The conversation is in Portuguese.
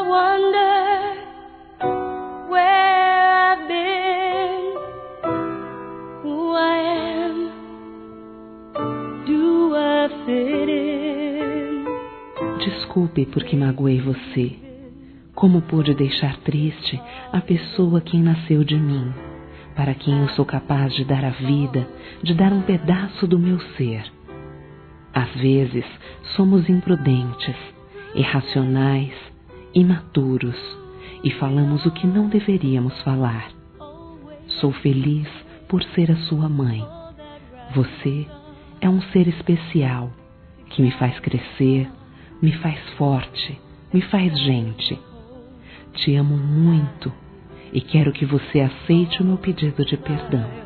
I wonder where I've been, who I am, do I fit in? Desculpe porque magoei você. Como pude deixar triste a pessoa quem nasceu de mim, para quem eu sou capaz de dar a vida, de dar um pedaço do meu ser. Às vezes somos imprudentes, irracionais, imaturos e falamos o que não deveríamos falar. Sou feliz por ser a sua mãe. Você é um ser especial que me faz crescer, me faz forte, me faz gente. Te amo muito e quero que você aceite o meu pedido de perdão.